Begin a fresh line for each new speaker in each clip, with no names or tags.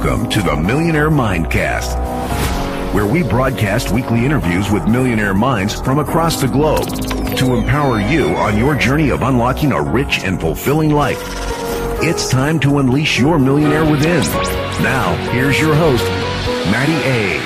Welcome to the Millionaire Mindcast, where we broadcast weekly interviews with millionaire minds from across the globe to empower you on your journey of unlocking a rich and fulfilling life. It's time to unleash your millionaire within. Now, here's your host, Matty A.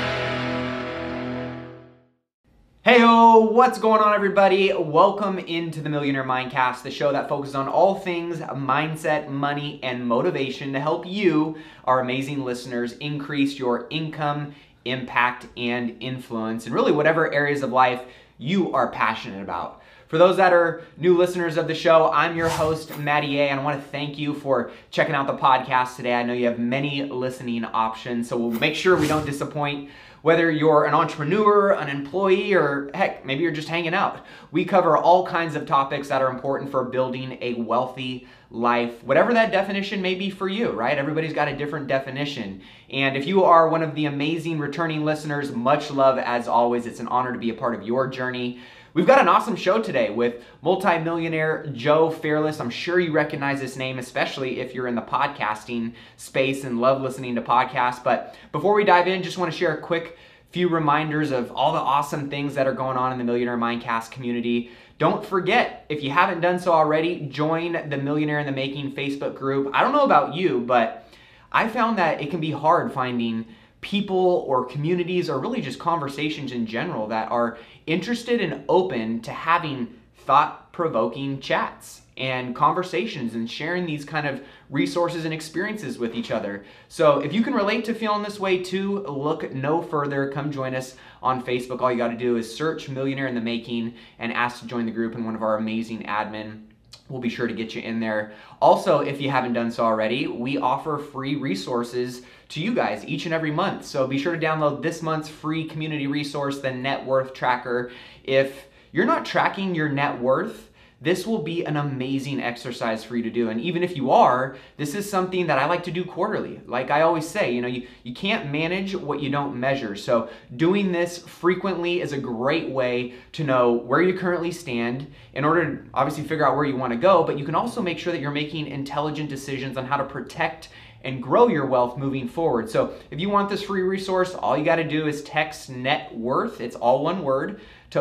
Heyo, what's going on, everybody? Welcome into the Millionaire Mindcast, the show that focuses on all things mindset, money, and motivation to help you, our amazing listeners, increase your income, impact, and influence in really whatever areas of life you are passionate about. For those that are new listeners of the show, I'm your host, Matty A, and I want to thank you for checking out the podcast today. I know you have many listening options, so we'll make sure we don't disappoint. Whether you're an entrepreneur, an employee, or heck, maybe you're just hanging out. We cover all kinds of topics that are important for building a wealthy life, whatever that definition may be for you, right? Everybody's got a different definition. And if you are one of the amazing returning listeners, much love as always. It's an honor to be a part of your journey. We've got an awesome show today with multimillionaire Joe Fairless. I'm sure you recognize this name, especially if you're in the podcasting space and love listening to podcasts. But before we dive in, just want to share a quick few reminders of all the awesome things that are going on in the Millionaire Mindcast community. Don't forget, if you haven't done so already, join the Millionaire in the Making Facebook group. I don't know about you, but I found that it can be hard finding people or communities or really just conversations in general that are interested and open to having thought-provoking chats and conversations and sharing these kind of resources and experiences with each other. So if you can relate to feeling this way too, look no further. Come join us on Facebook. All you got to do is search Millionaire in the Making and ask to join the group, and one of our amazing admin we'll be sure to get you in there. Also, if you haven't done so already, we offer free resources to you guys each and every month. So be sure to download this month's free community resource, the Net Worth Tracker. If you're not tracking your net worth, this will be an amazing exercise for you to do. And even if you are, this is something that I like to do quarterly. Like I always say, you can't manage what you don't measure. So doing this frequently is a great way to know where you currently stand in order to obviously figure out where you want to go, but you can also make sure that you're making intelligent decisions on how to protect and grow your wealth moving forward. So if you want this free resource, all you got to do is text net worth, it's all one word, to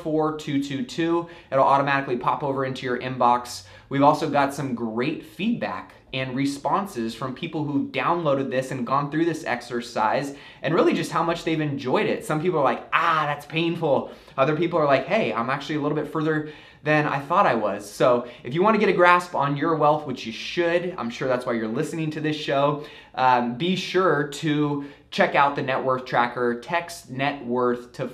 44222. It'll automatically pop over into your inbox. We've also got some great feedback and responses from people who downloaded this and gone through this exercise and really just how much they've enjoyed it. Some people are like, that's painful. Other people are like, hey, I'm actually a little bit further than I thought I was. So if you want to get a grasp on your wealth, which you should, I'm sure that's why you're listening to this show, be sure to check out the Net Worth Tracker. Text net worth to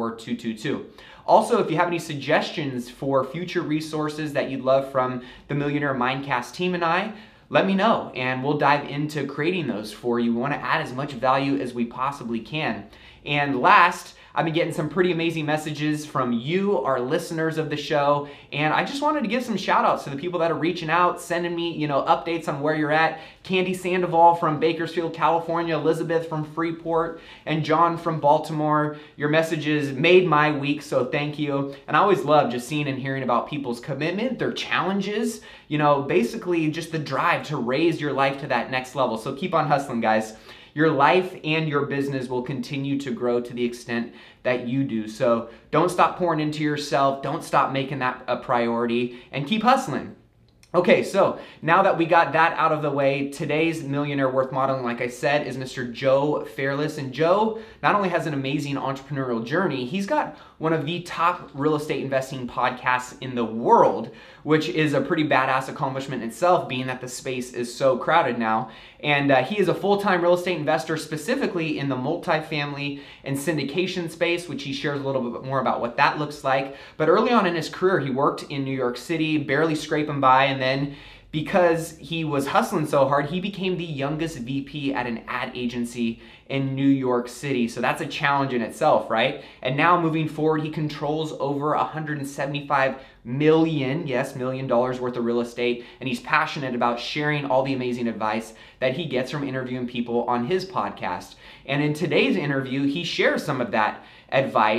44222. Also, if you have any suggestions for future resources that you'd love from the Millionaire Mindcast team and I, let me know and we'll dive into creating those for you. We want to add as much value as we possibly can. And last, I've been getting some pretty amazing messages from you, our listeners of the show, and I just wanted to give some shout outs to the people that are reaching out, sending me, updates on where you're at. Candy Sandoval from Bakersfield, California, Elizabeth from Freeport, and John from Baltimore. Your messages made my week, so thank you. And I always love just seeing and hearing about people's commitment, their challenges, basically just the drive to raise your life to that next level. So keep on hustling, guys. Your life and your business will continue to grow to the extent that you do. So don't stop pouring into yourself. Don't stop making that a priority and keep hustling. Okay, so now that we got that out of the way, today's Millionaire Worth Modeling, like I said, is Mr. Joe Fairless. And Joe not only has an amazing entrepreneurial journey, he's got one of the top real estate investing podcasts in the world, which is a pretty badass accomplishment in itself, being that the space is so crowded now. And he is a full-time real estate investor, specifically in the multifamily and syndication space, which he shares a little bit more about what that looks like. But early on in his career, he worked in New York City, barely scraping by, and then because he was hustling so hard, he became the youngest VP at an ad agency in New York City. So that's a challenge in itself, right? And now moving forward, he controls over $175 million, yes, $1 million worth of real estate. And he's passionate about sharing all the amazing advice that he gets from interviewing people on his podcast. And in today's interview, he shares some of that advice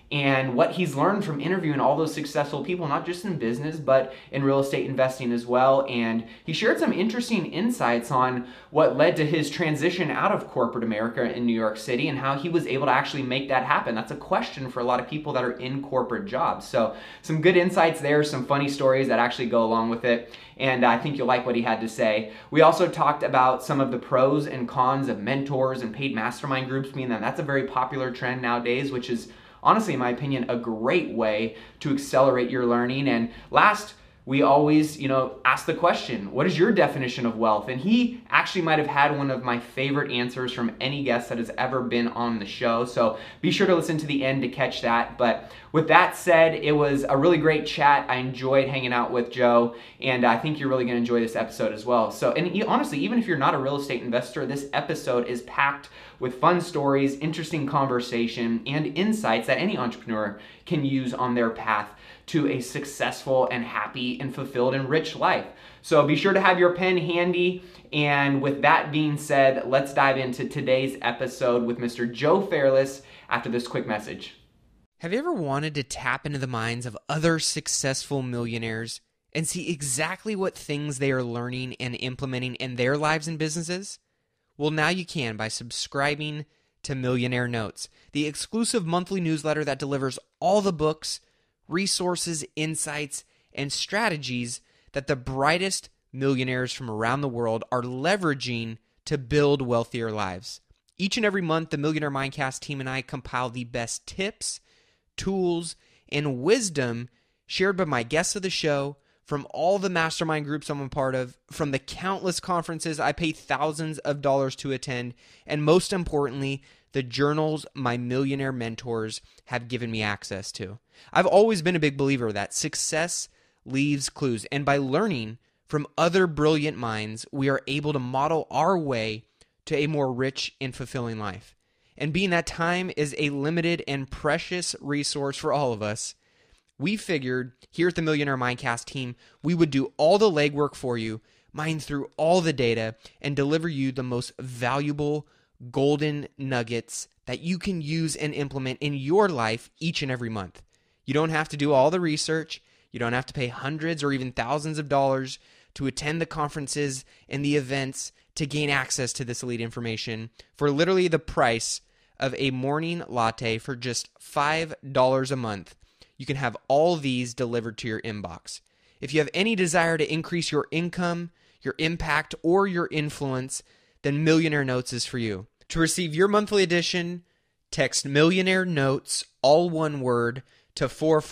and what he's learned from interviewing all those successful people, not just in business, but in real estate investing as well. And he shared some interesting insights on what led to his transition out of corporate America in New York City and how he was able to actually make that happen. That's a question for a lot of people that are in corporate jobs. So some good insights there, some funny stories that actually go along with it. And I think you'll like what he had to say. We also talked about some of the pros and cons of mentors and paid mastermind groups, meaning that that's a very popular trend nowadays, which is honestly, in my opinion, a great way to accelerate your learning. And last, we always, ask the question, what is your definition of wealth? And he actually might have had one of my favorite answers from any guest that has ever been on the show. So be sure to listen to the end to catch that. But with that said, it was a really great chat. I enjoyed hanging out with Joe, and I think you're really going to enjoy this episode as well. So, and honestly, even if you're not a real estate investor, this episode is packed with fun stories, interesting conversation, and insights that any entrepreneur can use on their path to a successful and happy and fulfilled and rich life. So be sure to have your pen handy. And with that being said, let's dive into today's episode with Mr. Joe Fairless after this quick message.
Have you ever wanted to tap into the minds of other successful millionaires and see exactly what things they are learning and implementing in their lives and businesses? Well, now you can by subscribing to Millionaire Notes, the exclusive monthly newsletter that delivers all the books, resources, insights, and strategies that the brightest millionaires from around the world are leveraging to build wealthier lives. Each and every month, the Millionaire Mindcast team and I compile the best tips, tools, and wisdom shared by my guests of the show from all the mastermind groups I'm a part of, from the countless conferences I pay thousands of dollars to attend, and most importantly, the journals my millionaire mentors have given me access to. I've always been a big believer that success leaves clues, and by learning from other brilliant minds, we are able to model our way to a more rich and fulfilling life. And being that time is a limited and precious resource for all of us, we figured here at the Millionaire Mindcast team, we would do all the legwork for you, mine through all the data, and deliver you the most valuable golden nuggets that you can use and implement in your life each and every month. You don't have to do all the research. You don't have to pay hundreds or even thousands of dollars to attend the conferences and the events to gain access to this elite information for literally the price of a morning latte for just $5 a month. You can have all these delivered to your inbox. If you have any desire to increase your income, your impact, or your influence, then Millionaire Notes is for you. To receive your monthly edition, text Millionaire Notes, all one word, to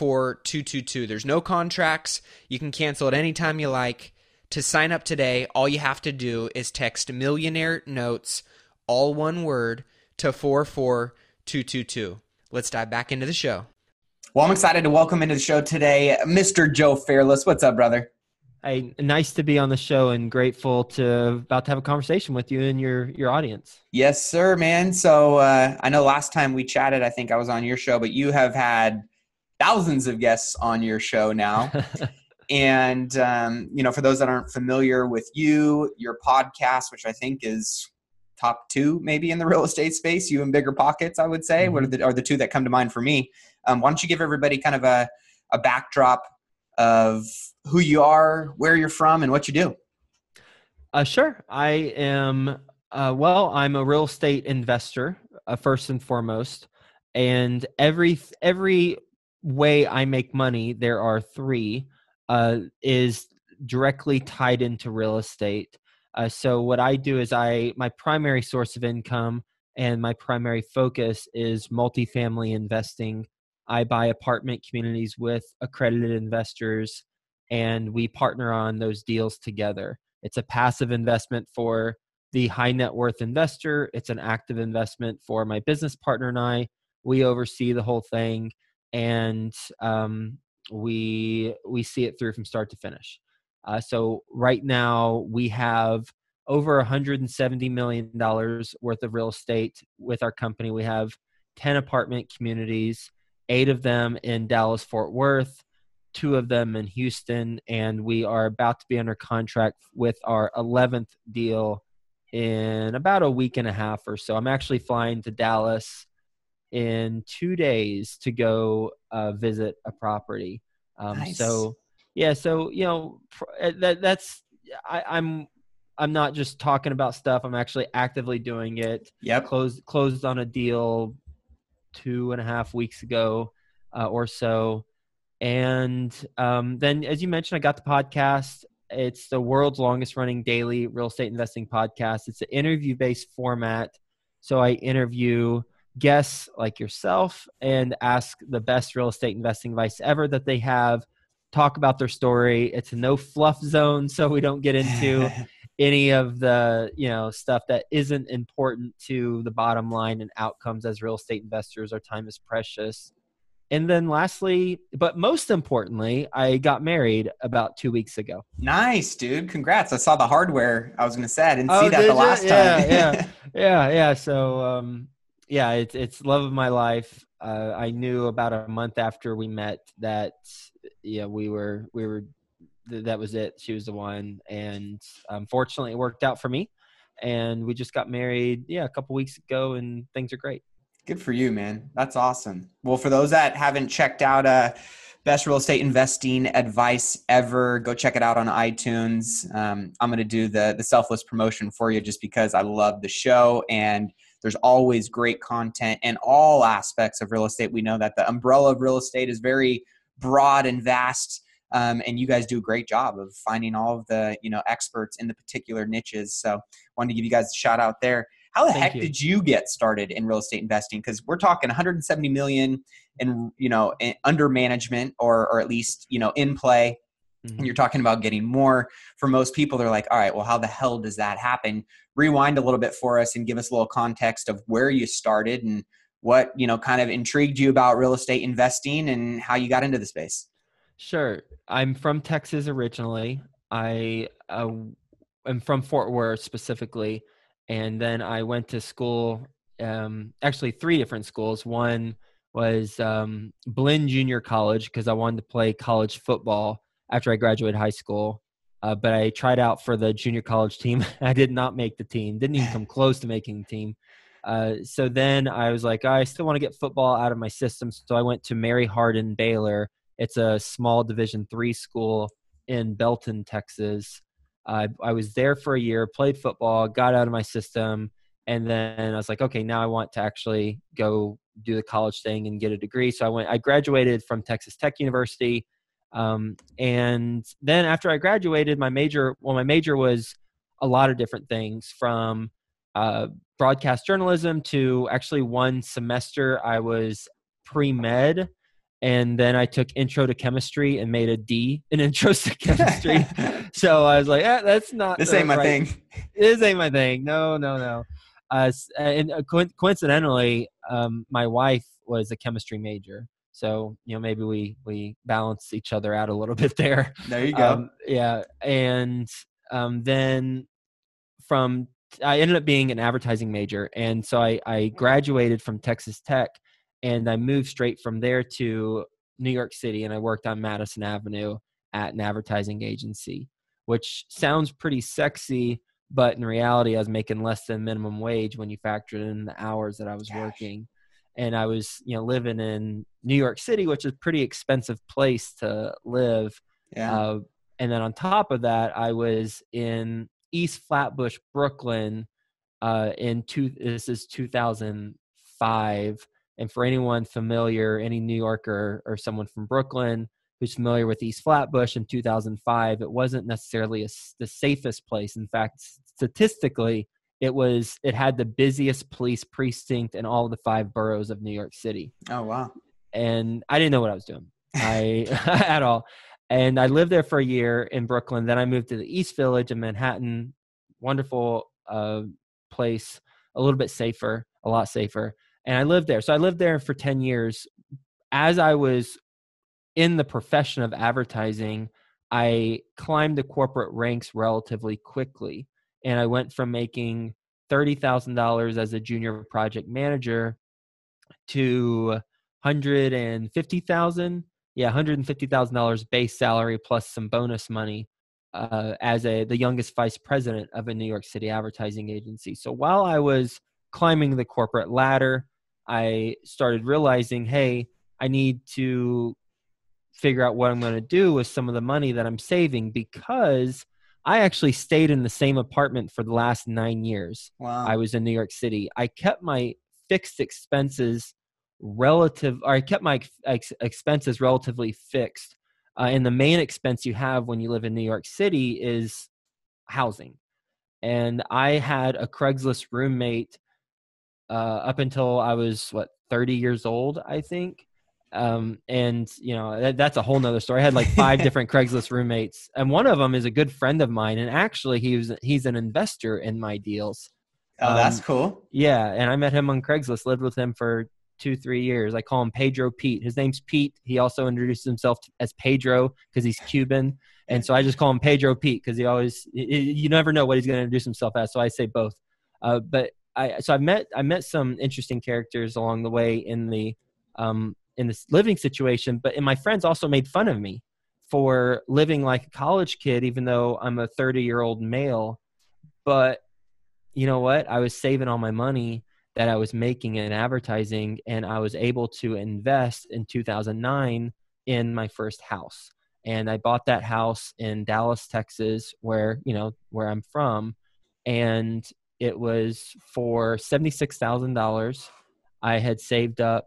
44222. There's no contracts. You can cancel at any time you like. To sign up today, all you have to do is text Millionaire Notes, all one word, to 44222. Let's dive back into the show.
Well, I'm excited to welcome into the show today, Mr. Joe Fairless. What's up, brother?
Hey, nice to be on the show and grateful to about to have a conversation with you and your audience.
Yes, sir, man. So I know last time we chatted, I think I was on your show, but you have had thousands of guests on your show now. And, for those that aren't familiar with you, your podcast, which I think is top two maybe in the real estate space, you and Bigger Pockets, I would say, what are the two that come to mind for me. Why don't you give everybody kind of a backdrop of who you are, where you're from, and what you do?
Sure. I am, I'm a real estate investor, first and foremost. And every way I make money, there are three, is directly tied into real estate. So what I do is my primary source of income and my primary focus is multifamily investing. I buy apartment communities with accredited investors, and we partner on those deals together. It's a passive investment for the high net worth investor. It's an active investment for my business partner and I. We oversee the whole thing, and we see it through from start to finish. So right now we have over $170 million worth of real estate with our company. We have 10 apartment communities, 8 of them in Dallas, Fort Worth, 2 of them in Houston, and we are about to be under contract with our 11th deal in about a week and a half or so. I'm actually flying to Dallas in 2 days to go visit a property.
Nice.
So yeah, so that's I'm not just talking about stuff. I'm actually actively doing it.
Yep.
Closed on a deal 2.5 weeks ago or so. And then, as you mentioned, I got the podcast. It's the world's longest running daily real estate investing podcast. It's an interview-based format. So I interview guests like yourself and ask the best real estate investing advice ever that they have, talk about their story. It's a no fluff zone, so we don't get into any of the stuff that isn't important to the bottom line and outcomes. As real estate investors, our time is precious. And then lastly, but most importantly, I got married about 2 weeks ago.
Nice, dude. Congrats. I saw the hardware. I was going to say, I didn't see that the last time.
Yeah. So, it's love of my life. I knew about a month after we met that, we were, that was it. She was the one. And fortunately it worked out for me, and we just got married, a couple weeks ago, and things are great.
Good for you, man. That's awesome. Well, for those that haven't checked out Best Real Estate Investing Advice Ever, go check it out on iTunes. I'm going to do the selfless promotion for you just because I love the show, and there's always great content in all aspects of real estate. We know that the umbrella of real estate is very broad and vast, and you guys do a great job of finding all of the experts in the particular niches. So wanted to give you guys a shout out there. How the heck did you get started in real estate investing? Because we're talking 170 million in under management, or at least in play. Mm-hmm. And you're talking about getting more. For most people, they're like, all right, well, how the hell does that happen? Rewind a little bit for us and give us a little context of where you started and what kind of intrigued you about real estate investing and how you got into the space.
Sure. I'm from Texas originally. I am from Fort Worth specifically. And then I went to school, actually 3 different schools. One was Blinn Junior College, because I wanted to play college football after I graduated high school. But I tried out for the junior college team. I did not make the team, didn't even come close to making the team. So then I was like, I still want to get football out of my system. So I went to Mary Hardin Baylor. It's a small Division III school in Belton, Texas. I was there for a year, played football, got out of my system, and then I was like, okay, now I want to actually go do the college thing and get a degree. So I graduated from Texas Tech University, and then after I graduated, my major was a lot of different things, from broadcast journalism to actually one semester I was pre-med. And then I took intro to chemistry and made a D in intro to chemistry. So I was like, that's not
this ain't my thing.
This ain't my thing. No. Coincidentally, my wife was a chemistry major. So, maybe we balance each other out a little bit there.
There you go.
And then I ended up being an advertising major. And so I graduated from Texas Tech. And I moved straight from there to New York City, and I worked on Madison Avenue at an advertising agency, which sounds pretty sexy, but in reality, I was making less than minimum wage when you factor in the hours that I was working. And I was, living in New York City, which is a pretty expensive place to live.
Yeah.
And then on top of that, I was in East Flatbush, Brooklyn, this is 2005. And for anyone familiar, any New Yorker or someone from Brooklyn who's familiar with East Flatbush in 2005, it wasn't necessarily the safest place. In fact, statistically, it had the busiest police precinct in all of the 5 boroughs of New York City.
Oh, wow.
And I didn't know what I was doing at all. And I lived there for a year in Brooklyn. Then I moved to the East Village in Manhattan. Wonderful place, a little bit safer, a lot safer. And I lived there. So I lived there for 10 years. As I was in the profession of advertising, I climbed the corporate ranks relatively quickly. And I went from making $30,000 as a junior project manager to $150,000 base salary plus some bonus money as the youngest vice president of a New York City advertising agency. So while I was climbing the corporate ladder, I started realizing, hey, I need to figure out what I'm going to do with some of the money that I'm saving, because I actually stayed in the same apartment for the last 9 years.
Wow.
I was in New York City. I kept my fixed expenses I kept my expenses relatively fixed. And the main expense you have when you live in New York City is housing. And I had a Craigslist roommate up until I was 30 years old, I think. And that's a whole nother story. I had like 5 different Craigslist roommates, and one of them is a good friend of mine. And actually he's an investor in my deals.
Oh, that's cool.
Yeah. And I met him on Craigslist, lived with him for 2-3 years. I call him Pedro Pete. His name's Pete. He also introduced himself as Pedro because he's Cuban. And so I just call him Pedro Pete because you never know what he's going to introduce himself as. So I say both. But I met some interesting characters along the way in this living situation, but my friends also made fun of me for living like a college kid, even though I'm a 30-year-old male. But you know what? I was saving all my money that I was making in advertising, and I was able to invest in 2009 in my first house. And I bought that house in Dallas, Texas, where I'm from. And it was for $76,000. I had saved up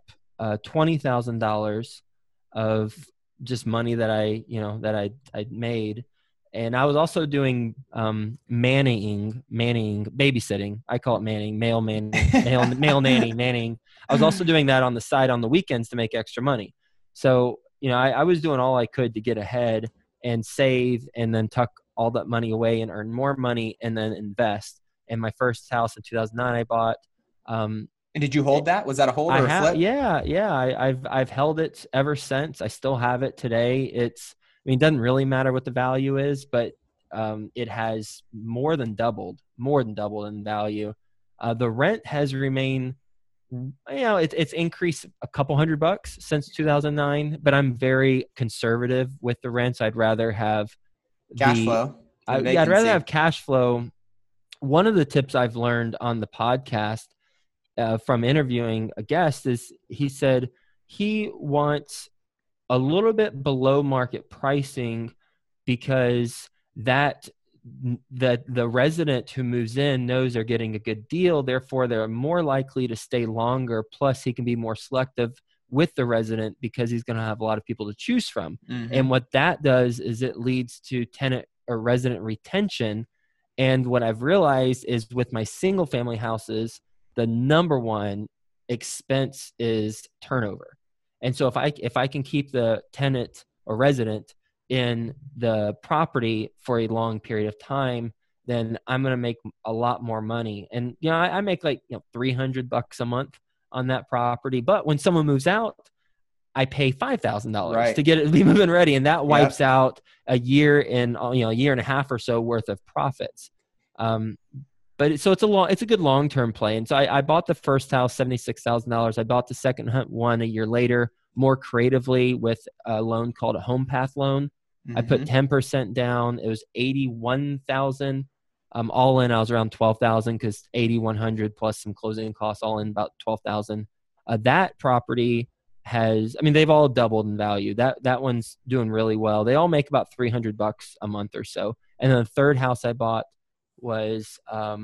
$20,000 of just money that I'd made. And I was also doing manning, babysitting. I call it manning, male nanny, manning. I was also doing that on the side on the weekends to make extra money. So, I was doing all I could to get ahead and save, and then tuck all that money away and earn more money and then invest. And my first house in 2009, I bought.
And did you hold that? Was that a hold or a flip?
Yeah. I've held it ever since. I still have it today. It doesn't really matter what the value is, but it has more than doubled in value. The rent has remained, it's increased a couple $100 since 2009, but I'm very conservative with the rents. I'd rather have
cash flow.
I'd rather have cash flow. One of the tips I've learned on the podcast from interviewing a guest is he said he wants a little bit below market pricing because the resident who moves in knows they're getting a good deal. Therefore, they're more likely to stay longer. Plus, he can be more selective with the resident because he's going to have a lot of people to choose from. Mm-hmm. And what that does is it leads to tenant or resident retention. And what I've realized is with my single family houses, the number one expense is turnover. And so if I can keep the tenant or resident in the property for a long period of time, then I'm going to make a lot more money. And, I make like, $300 a month on that property. But when someone moves out, I pay $5,000 to get it to be move-in ready. And that wipes out a year a year and a half or so worth of profits. But it's a good long-term play. And so I bought the first house, $76,000. I bought the second one a year later, more creatively with a loan called a Home Path loan. Mm-hmm. I put 10% down. It was $81,000. All in, I was around $12,000 because $8,100 plus some closing costs, all in about $12,000. That property they've all doubled in value. That one's doing really well. They all make about $300 a month or so. And then the third house I bought was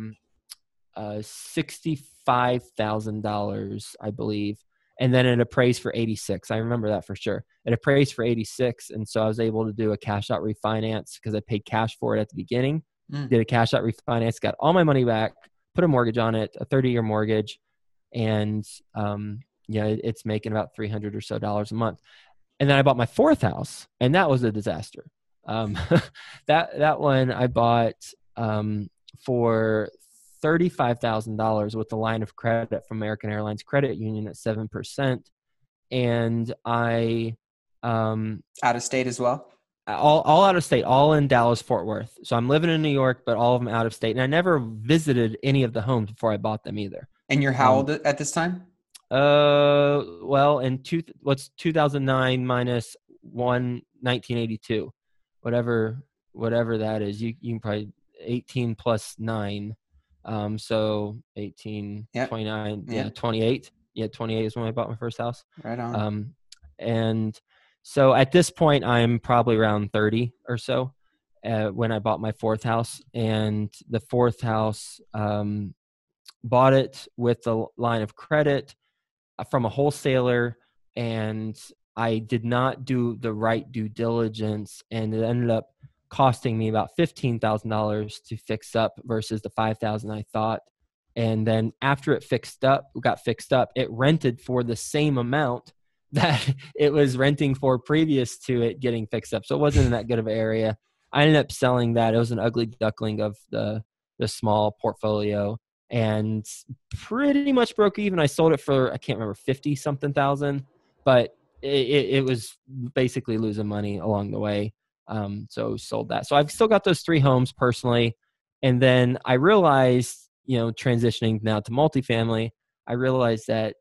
$65,000, I believe. And then it appraised for $86,000. I remember that for sure. It appraised for $86,000. And so I was able to do a cash out refinance because I paid cash for it at the beginning. Did a cash out refinance, got all my money back, put a mortgage on it, a 30-year mortgage. And, it's making about $300 or so a month. And then I bought my fourth house, and that was a disaster. That one I bought for $35,000 with the line of credit from American Airlines Credit Union at 7%. And I
out of state as well?
All out of state, all in Dallas, Fort Worth. So I'm living in New York, but all of them out of state. And I never visited any of the homes before I bought them either.
And you're how old at this time?
Well, what's 2009 minus 1982, whatever that is. You can probably 18 plus 9. So 18, 29, 28. Yeah, 28 is when I bought my first house.
Right on.
And so at this point, I'm probably around 30 or so when I bought my fourth house. And the fourth house, bought it with the line of credit from a wholesaler, and I did not do the right due diligence, and it ended up costing me about $15,000 to fix up versus the $5,000 I thought. And then after it got fixed up, it rented for the same amount that it was renting for previous to it getting fixed up. So it wasn't in that good of an area. I ended up selling that. It was an ugly duckling of the small portfolio, and pretty much broke even. I sold it for, I can't remember, 50 something thousand, but it was basically losing money along the way. So sold that. So I've still got those 3 homes personally. And then I realized, transitioning now to multifamily, I realized that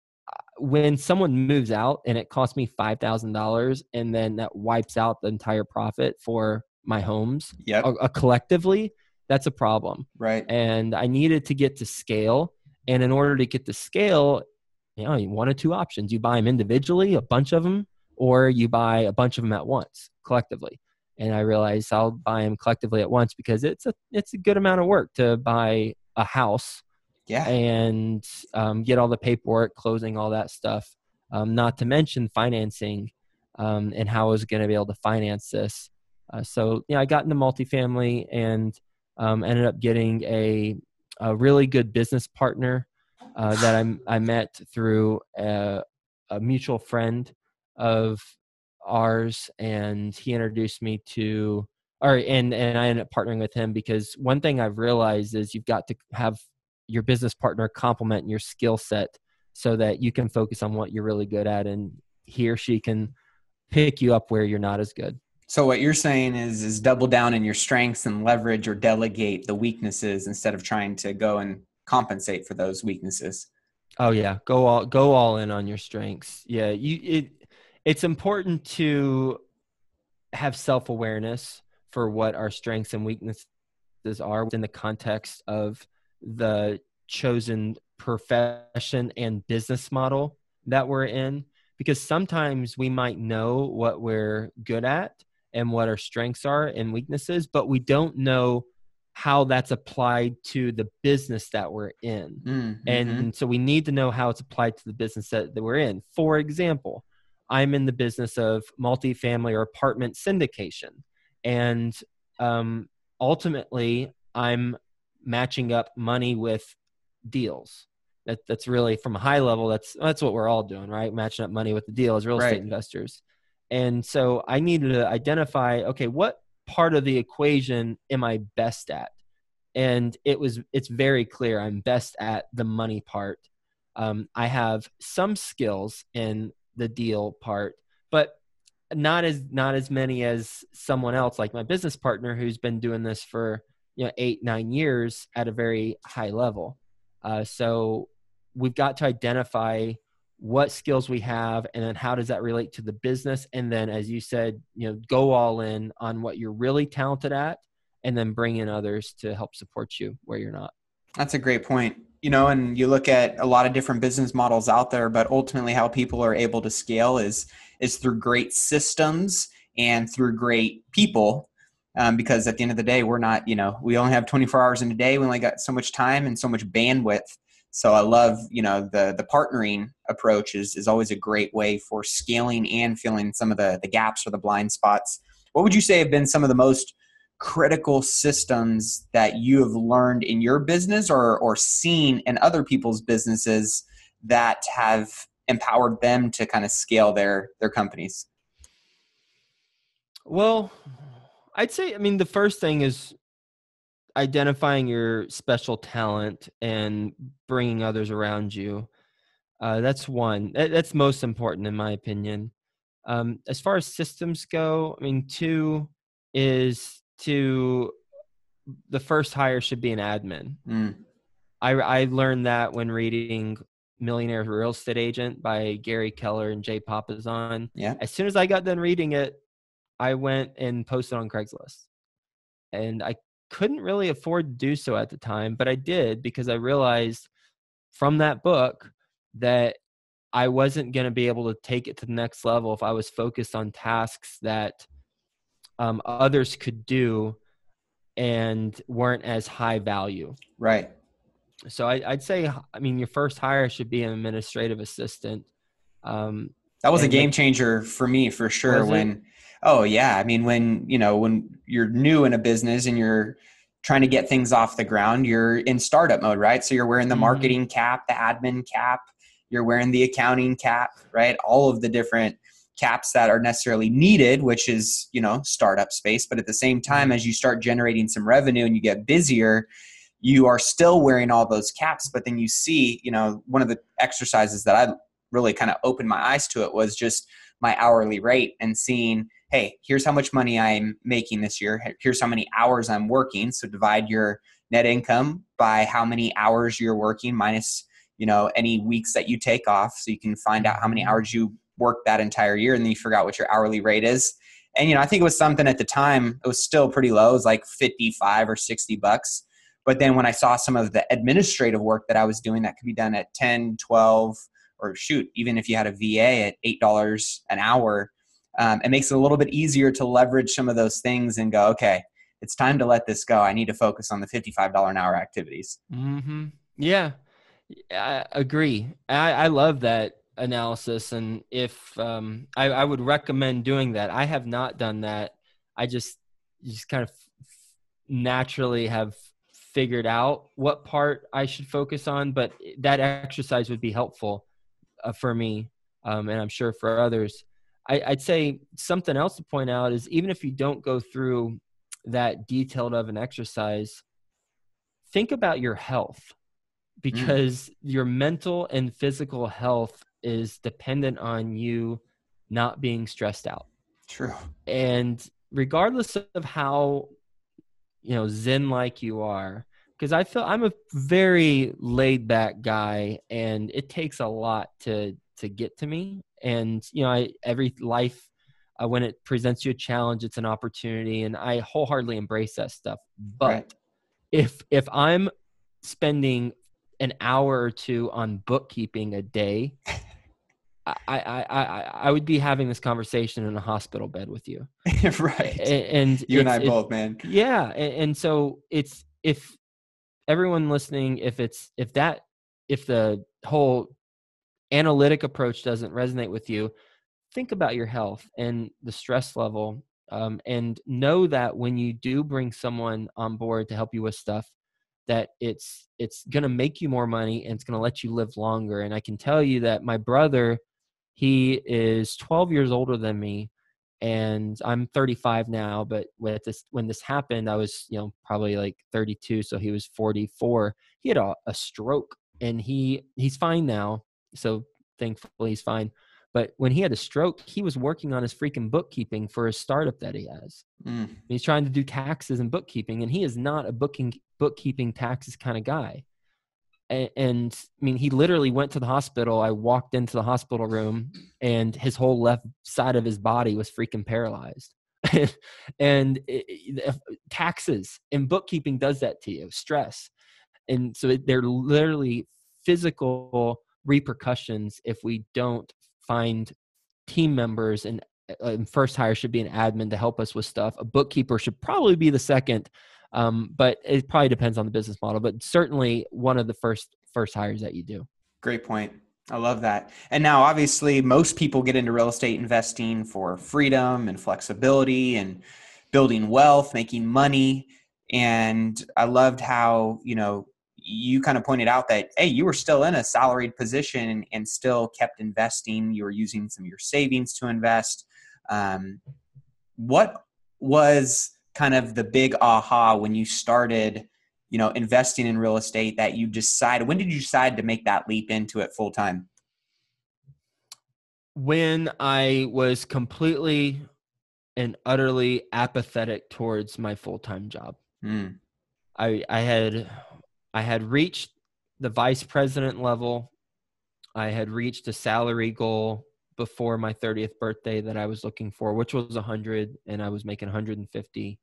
when someone moves out and it costs me $5,000 and then that wipes out the entire profit for my homes,
Yep.
Collectively, that's a problem.
Right.
And I needed to get to scale. And in order to get to scale, one of 2 options. You buy them individually, a bunch of them, or you buy a bunch of them at once, collectively. And I realized I'll buy them collectively at once because it's a good amount of work to buy a house.
Yeah.
And get all the paperwork, closing, all that stuff. Not to mention financing and how I was going to be able to finance this. So I got into multifamily and ended up getting a really good business partner that I met through a mutual friend of ours, and he introduced me to, and I ended up partnering with him because one thing I've realized is you've got to have your business partner complement your skill set so that you can focus on what you're really good at, and he or she can pick you up where you're not as good.
So what you're saying is double down in your strengths and leverage or delegate the weaknesses instead of trying to go and compensate for those weaknesses.
Oh yeah, go all in on your strengths. Yeah, it's important to have self-awareness for what our strengths and weaknesses are within the context of the chosen profession and business model that we're in, because sometimes we might know what we're good at and what our strengths are and weaknesses, but we don't know how that's applied to the business that we're in.
Mm-hmm.
And so we need to know how it's applied to the business that we're in. For example, I'm in the business of multifamily or apartment syndication. And ultimately, I'm matching up money with deals. That's really, from a high level, that's what we're all doing, right? Matching up money with the deal as real estate investors. And so I needed to identify, okay, what part of the equation am I best at? And it's very clear I'm best at the money part. I have some skills in the deal part, but not as many as someone else, like my business partner, who's been doing this for 8-9 years at a very high level. So we've got to identify what skills we have, and then how does that relate to the business? And then, as you said, go all in on what you're really talented at, and then bring in others to help support you where you're not.
That's a great point. And you look at a lot of different business models out there, but ultimately how people are able to scale is through great systems and through great people. Because at the end of the day, we're not, we only have 24 hours in a day. We only got so much time and so much bandwidth. So I love, the partnering approach is always a great way for scaling and filling some of the gaps or the blind spots. What would you say have been some of the most critical systems that you have learned in your business or seen in other people's businesses that have empowered them to kind of scale their companies?
Well, I'd say, the first thing is identifying your special talent and bringing others around you. That's one. That's most important in my opinion. As far as systems go, 2 is the first hire should be an admin. I learned that when reading Millionaire Real Estate Agent by Gary Keller and Jay Papasan.
Yeah.
As soon as I got done reading it, I went and posted on Craigslist. And I couldn't really afford to do so at the time, but I did because I realized from that book that I wasn't going to be able to take it to the next level if I was focused on tasks that others could do and weren't as high value.
Right.
So I'd say, I mean, your first hire should be an administrative assistant.
That was a game changer for me, for sure. Oh yeah. I mean, when you're new in a business and you're trying to get things off the ground, you're in startup mode, right? So you're wearing the marketing cap, the admin cap, you're wearing the accounting cap, right? All of the different caps that are necessarily needed, which is, startup space. But at the same time, as you start generating some revenue and you get busier, you are still wearing all those caps. But then you see, one of the exercises that I really kind of opened my eyes to it was just my hourly rate and seeing, hey, here's how much money I'm making this year. Here's how many hours I'm working. So divide your net income by how many hours you're working minus, any weeks that you take off. So you can find out how many hours you work that entire year. And then you figure out what your hourly rate is. And, I think it was something at the time, it was still pretty low. It was like 55 or $60. But then when I saw some of the administrative work that I was doing that could be done at 10, 12, or shoot, even if you had a VA at $8 an hour, it makes it a little bit easier to leverage some of those things and go, okay, it's time to let this go. I need to focus on the $55 an hour activities.
Mm-hmm. Yeah, I agree. I love that analysis. And if I would recommend doing that. I have not done that. I just kind of naturally have figured out what part I should focus on, but that exercise would be helpful for me, and I'm sure for others. I'd say something else to point out is even if you don't go through that detailed of an exercise, think about your health, because your mental and physical health is dependent on you not being stressed out.
True.
And regardless of how, Zen-like you are, because I feel I'm a very laid back guy and it takes a lot to get to me. And, every life, when it presents you a challenge, it's an opportunity, and I wholeheartedly embrace that stuff. But if I'm spending an hour or two on bookkeeping a day, I would be having this conversation in a hospital bed with you.
Right.
And
you and I both, man.
Yeah. And so if everyone listening, if the whole analytic approach doesn't resonate with you, think about your health and the stress level, and know that when you do bring someone on board to help you with stuff, that it's going to make you more money and it's going to let you live longer. And I can tell you that my brother, he is 12 years older than me, and I'm 35 now. But when this happened, I was, probably like 32. So he was 44. He had a stroke, and he's fine now. So thankfully he's fine. But when he had a stroke, he was working on his freaking bookkeeping for a startup that he has. He's trying to do taxes and bookkeeping, and he is not a bookkeeping taxes kind of guy. And I mean, he literally went to the hospital. I walked into the hospital room and his whole left side of his body was freaking paralyzed. And taxes and bookkeeping does that to you, stress. And so they're literally physical repercussions if we don't find team members. And first hire should be an admin to help us with stuff. A bookkeeper should probably be the second. But it probably depends on the business model, but certainly one of the first hires that you do.
Great point. I love that. And now obviously most people get into real estate investing for freedom and flexibility and building wealth, making money. And I loved how, you kind of pointed out that, hey, you were still in a salaried position and still kept investing. You were using some of your savings to invest. What was kind of the big aha when you started, investing in real estate that you decided, when did you decide to make that leap into it full time?
When I was completely and utterly apathetic towards my full-time job. I had reached the vice president level. I had reached a salary goal before my 30th birthday that I was looking for, which was 100, and I was making 150.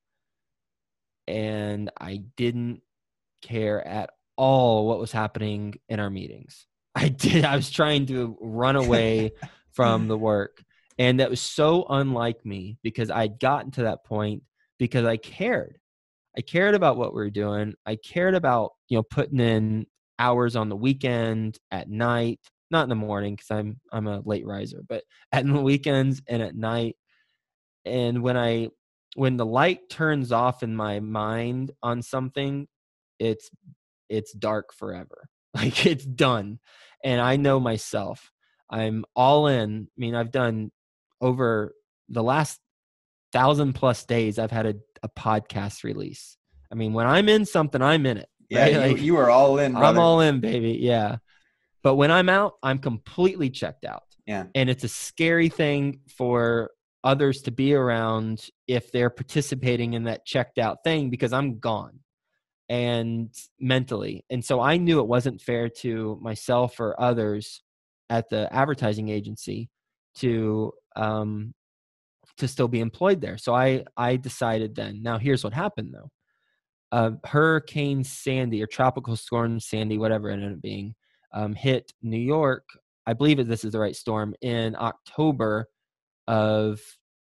And I didn't care at all what was happening in our meetings. I did. I was trying to run away from the work. And that was so unlike me because I'd gotten to that point because I cared. I cared about what we were doing. I cared about, putting in hours on the weekend, at night, not in the morning because I'm a late riser, but at the weekends and at night. And when the light turns off in my mind on something, it's dark forever. Like it's done. And I know myself. I'm all in. I mean, I've done over the last 1,000+ days, I've had a podcast release. I mean, when I'm in something, I'm in it.
Yeah,
right?
you are all in, brother.
I'm all in, baby. Yeah. But when I'm out, I'm completely checked out.
Yeah.
And it's a scary thing for others to be around if they're participating in that checked out thing because I'm gone and mentally. And so I knew it wasn't fair to myself or others at the advertising agency to still be employed there. So I decided then. Now here's what happened though. Hurricane Sandy or Tropical Storm Sandy, whatever it ended up being, hit New York. I believe this is the right storm in October of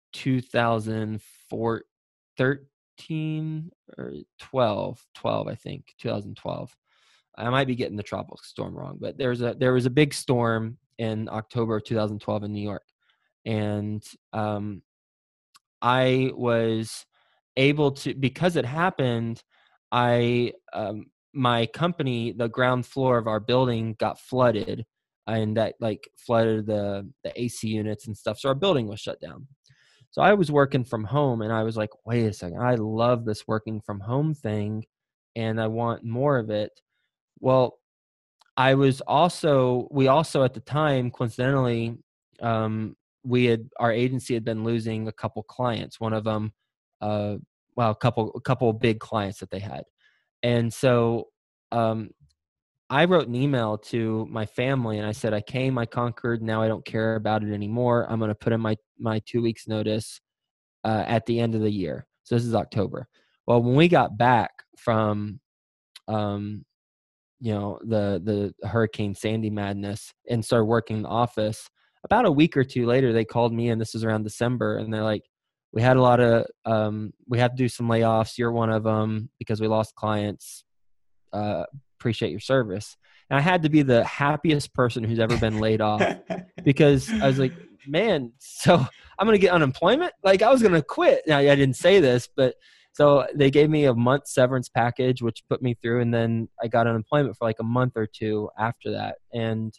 2013 or 12, I think 2012. I might be getting the tropical storm wrong, but there was a big storm in October of 2012 in New York, and I was able to, because it happened, my company, the ground floor of our building got flooded, and that flooded the AC units and stuff. So our building was shut down. So I was working from home and I was like, wait a second, I love this working from home thing and I want more of it. Well, we also at the time, coincidentally, our agency had been losing a couple clients. One of them, a couple big clients that they had. And so I wrote an email to my family and I said, I came, I conquered, now I don't care about it anymore. I'm going to put in my 2 weeks notice at the end of the year. So this is October. Well, when we got back from, the Hurricane Sandy madness and started working in the office, about a week or two later, they called me, and this was around December, and they're like, we had a lot of, we had to do some layoffs. You're one of them because we lost clients. Appreciate your service. And I had to be the happiest person who's ever been laid off because I was like, man, so I'm going to get unemployment? Like I was going to quit. Now, I didn't say this, but so they gave me a month severance package, which put me through. And then I got unemployment for like a month or two after that. And,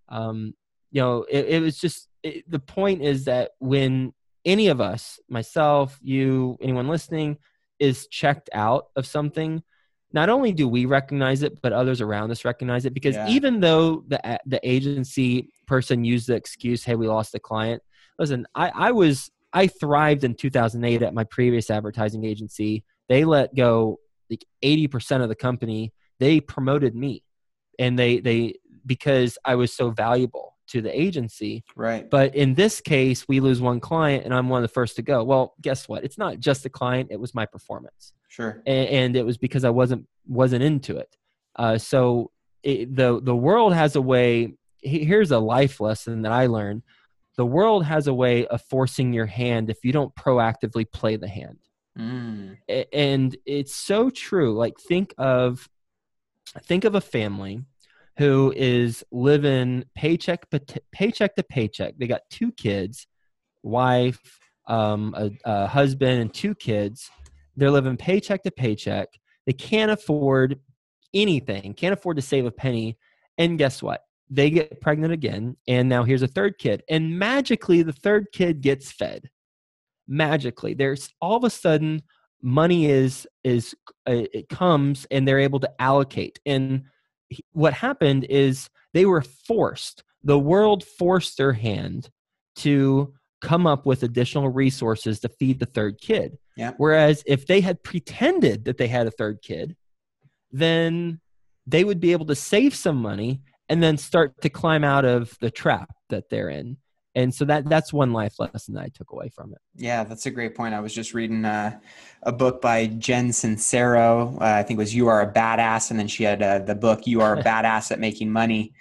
it was just, the point is that when any of us, myself, you, anyone listening, is checked out of something, not only do we recognize it, but others around us recognize it. Because even though the agency person used the excuse, hey, we lost a client. Listen, I thrived in 2008 at my previous advertising agency. They let go like 80% of the company. They promoted me, and they because I was so valuable to the agency.
Right.
But in this case, we lose one client and I'm one of the first to go. Well, guess what? It's not just the client. It was my performance.
Sure.
And it was because I wasn't into it. So the world has a way. Here's a life lesson that I learned. The world has a way of forcing your hand if you don't proactively play the hand. And it's so true. Like think of a family who is living paycheck to paycheck. They got 2 kids, wife, a husband, and 2 kids. They're living paycheck to paycheck. They can't afford anything, can't afford to save a penny. And guess what? They get pregnant again. And now here's a 3rd kid. And magically, the 3rd kid gets fed. Magically. There's all of a sudden money it comes and they're able to allocate. And what happened is they were forced. The world forced their hand to come up with additional resources to feed the 3rd kid.
Yeah.
Whereas if they had pretended that they had a 3rd kid, then they would be able to save some money and then start to climb out of the trap that they're in. And so that's one life lesson that I took away from it.
Yeah, that's a great point. I was just reading a book by Jen Sincero. I think it was You Are a Badass. And then she had the book, You Are a Badass at Making Money.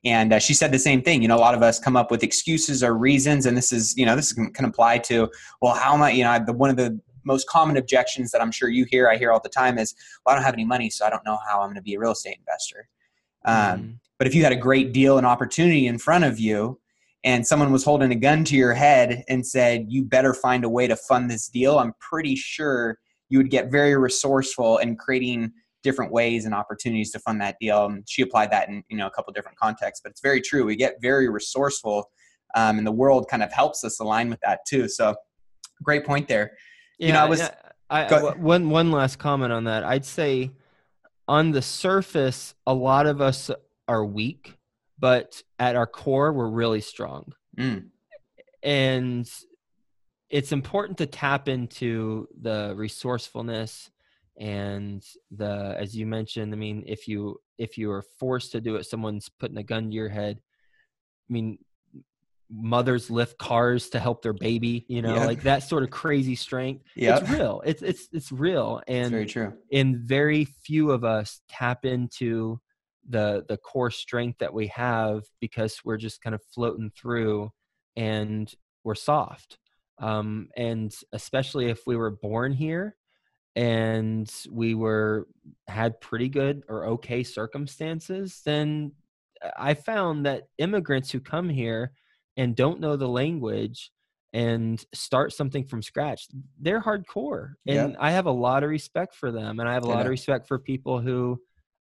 And she said the same thing. A lot of us come up with excuses or reasons, and this can apply to, well, how am I, one of the most common objections that I'm sure I hear all the time is, well, I don't have any money, so I don't know how I'm going to be a real estate investor. But if you had a great deal and opportunity in front of you, and someone was holding a gun to your head and said, you better find a way to fund this deal, I'm pretty sure you would get very resourceful in creating different ways and opportunities to fund that deal. And she applied that in, a couple different contexts, but it's very true. We get very resourceful, and the world kind of helps us align with that too. So great point there.
Yeah, one last comment on that. I'd say on the surface, a lot of us are weak, but at our core, we're really strong. And it's important to tap into the resourcefulness and as you mentioned, I mean, if you are forced to do it, someone's putting a gun to your head. I mean, mothers lift cars to help their baby, like that sort of crazy strength. It's real. It's real. And
it's very true.
And very few of us tap into the core strength that we have because we're just kind of floating through and we're soft. And especially if we were born here and we had pretty good or okay circumstances, then I found that immigrants who come here and don't know the language and start something from scratch, they're hardcore. And I have a lot of respect for them. And I have a lot of respect for people who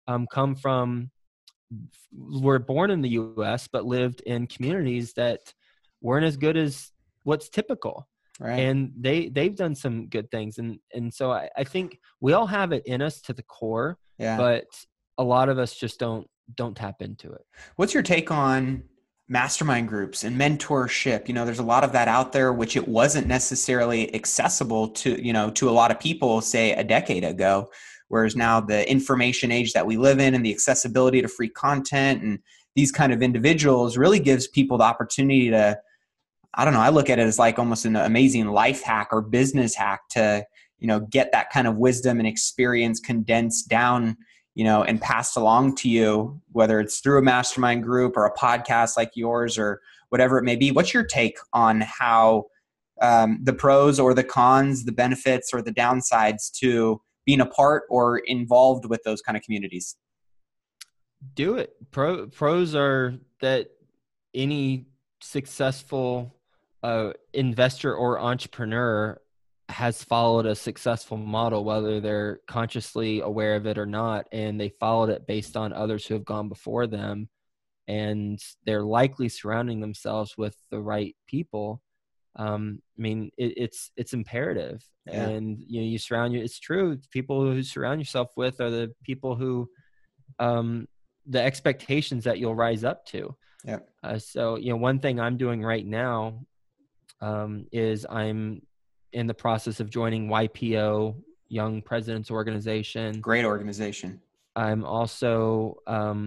were born in the US, but lived in communities that weren't as good as what's typical. Right. And they've done some good things. And so I think we all have it in us to the core, but a lot of us just don't tap into it.
What's your take on mastermind groups and mentorship? There's a lot of that out there, which it wasn't necessarily accessible to a lot of people, say a decade ago, whereas now the information age that we live in and the accessibility to free content and these kind of individuals really gives people the opportunity to, I don't know, I look at it as like almost an amazing life hack or business hack to, get that kind of wisdom and experience condensed down, and passed along to you, whether it's through a mastermind group or a podcast like yours or whatever it may be. What's your take on how the pros or the cons, the benefits or the downsides to being a part or involved with those kind of communities?
Do it. Pros are that any successful investor or entrepreneur has followed a successful model, whether they're consciously aware of it or not, and they followed it based on others who have gone before them, and they're likely surrounding themselves with the right people. I mean, it's imperative, and you surround it's true. People who surround yourself with are the people who, the expectations that you'll rise up to. So one thing I'm doing right now is I'm in the process of joining YPO, Young Presidents Organization.
Great organization.
I'm also,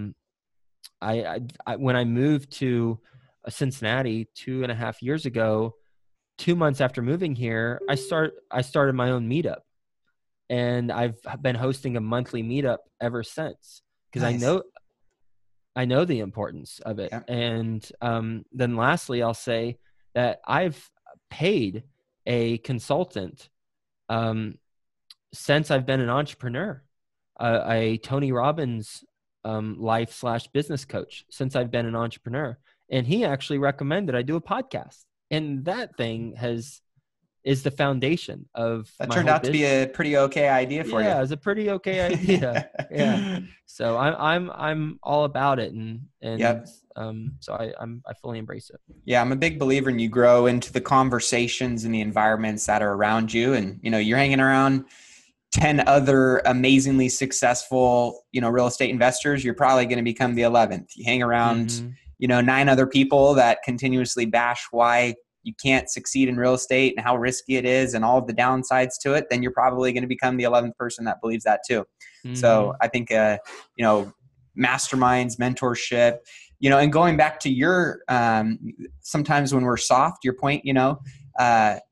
I when I moved to Cincinnati 2.5 years ago, 2 months after moving here, I started my own meetup, and I've been hosting a monthly meetup ever since because I know the importance of it. And then lastly, I'll say that I've paid a consultant since I've been an entrepreneur, a Tony Robbins life/business coach since I've been an entrepreneur. And he actually recommended I do a podcast. And that thing is the foundation of
that turned out to be a pretty okay idea for you.
Yeah, it was a pretty okay idea. So I'm all about it, and so I fully embrace it.
Yeah, I'm a big believer in you grow into the conversations and the environments that are around you, and you're hanging around 10 other amazingly successful real estate investors. You're probably going to become the 11th. You hang around 9 other people that continuously bash why you can't succeed in real estate and how risky it is and all of the downsides to it, then you're probably going to become the 11th person that believes that too. So I think, masterminds, mentorship, and going back to your, sometimes when we're soft, your point,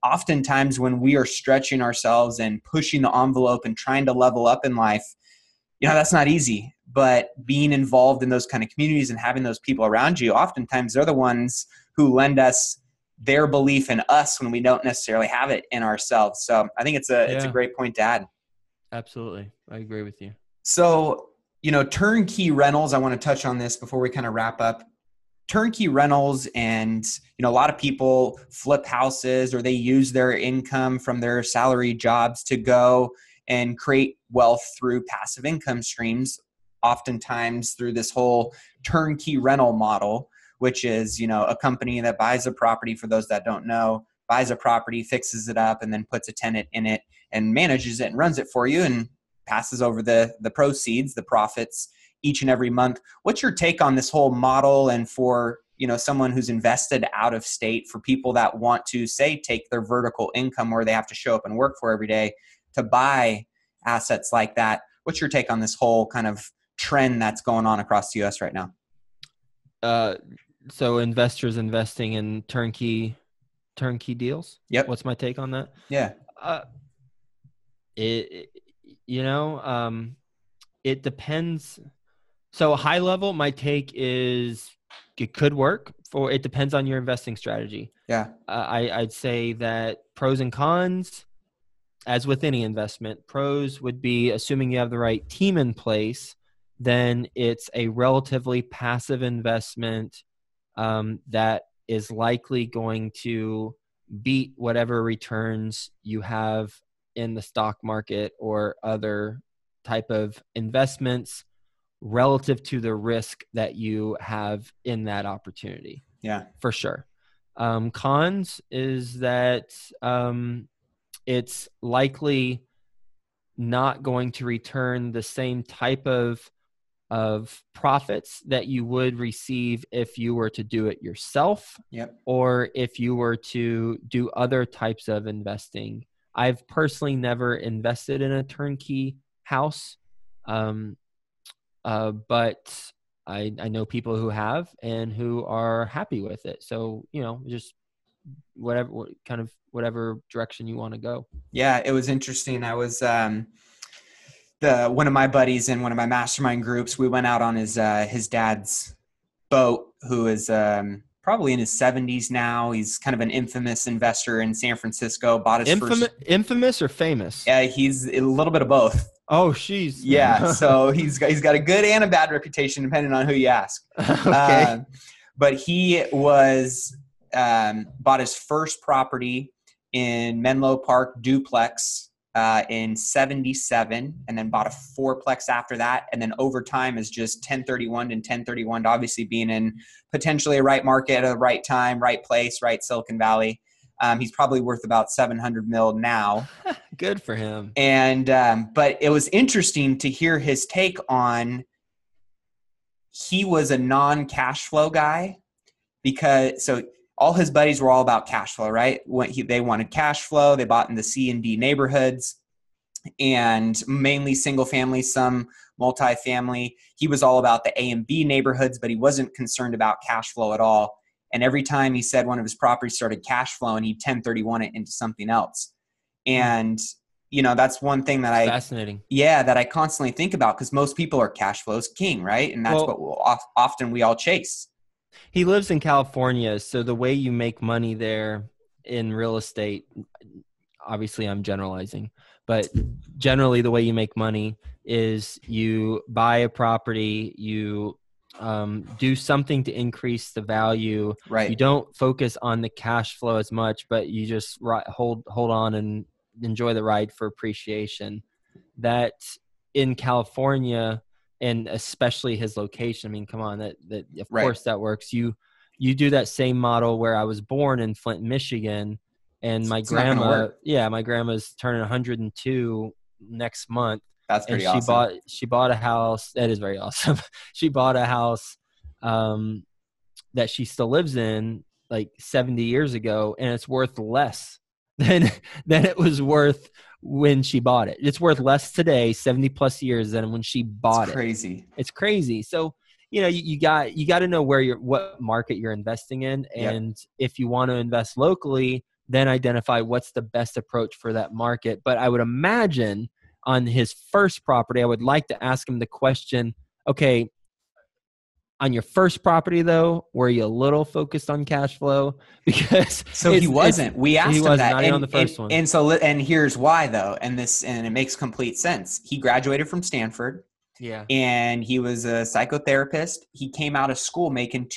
oftentimes when we are stretching ourselves and pushing the envelope and trying to level up in life, that's not easy. But being involved in those kind of communities and having those people around you, oftentimes they're the ones who lend us their belief in us when we don't necessarily have it in ourselves. So I think it's a great point to add.
Absolutely. I agree with you.
So, turnkey rentals, I want to touch on this before we kind of wrap up. Turnkey rentals, and, a lot of people flip houses, or they use their income from their salary jobs to go and create wealth through passive income streams, oftentimes through this whole turnkey rental model, which is, a company that buys a property, for those that don't know, buys a property, fixes it up, and then puts a tenant in it and manages it and runs it for you and passes over the proceeds, the profits each and every month. What's your take on this whole model? And for, someone who's invested out of state, for people that want to, say, take their vertical income where they have to show up and work for every day to buy assets like that, what's your take on this whole kind of trend that's going on across the U.S. right now?
So investors investing in turnkey deals.
Yep.
What's my take on that?
Yeah.
It depends. So high level, my take is it could work. It depends on your investing strategy.
Yeah.
I'd say that pros and cons, as with any investment, pros would be assuming you have the right team in place, then it's a relatively passive investment that is likely going to beat whatever returns you have in the stock market or other type of investments relative to the risk that you have in that opportunity.
Yeah,
for sure. Cons is that it's likely not going to return the same type of profits that you would receive if you were to do it yourself.
Yep.
Or if you were to do other types of investing. I've personally never invested in a turnkey house, but I know people who have and who are happy with it. So, just whatever direction you want to go.
Yeah, it was interesting. I was one of my buddies in one of my mastermind groups. We went out on his dad's boat, who is probably in his 70s now. He's kind of an infamous investor in San Francisco. Bought his
infamous or famous?
Yeah, he's a little bit of both.
Oh, sheesh.
Yeah, so he's got a good and a bad reputation depending on who you ask.
Okay.
But he was bought his first property in Menlo Park duplex in 77, and then bought a fourplex after that. And then over time is just 1031 and 1031, obviously being in potentially a right market at the right time, right place, right Silicon Valley. He's probably worth about 700 mil now.
Good for him.
And but it was interesting to hear his take on, he was a non-cash flow guy, because all his buddies were all about cash flow, right? They wanted cash flow. They bought in the C and D neighborhoods, and mainly single family, some multifamily. He was all about the A and B neighborhoods, but he wasn't concerned about cash flow at all. And every time he said one of his properties started cash flowing, he'd 1031 it into something else. And, that's one thing that
fascinating.
Yeah, that I constantly think about, because most people are cash flows king, right? And that's what often we all chase.
He lives in California, so the way you make money there in real estate, obviously I'm generalizing, but generally the way you make money is you buy a property, you do something to increase the value.
Right.
You don't focus on the cash flow as much, but you just hold on and enjoy the ride for appreciation. That in California, and especially his location, I mean, come on, that of course that works. You do that same model where I was born in Flint, Michigan, and my grandma's turning 102 next month.
That's pretty awesome.
She bought a house. That is very awesome. She bought a house that she still lives in like 70 years ago, and it's worth less than it was worth when she bought it. It's worth less today, 70 plus years, than when she bought it.
Crazy.
It's crazy. So, you got to know what market you're investing in. And if you want to invest locally, then identify what's the best approach for that market. But I would imagine on his first property, I would like to ask him the question, okay, on your first property though, were you a little focused on cash flow? Because
so he wasn't. We asked him that,
not even on the first one.
And here's why though, and it makes complete sense. He graduated from Stanford.
Yeah.
And he was a psychotherapist. He came out of school making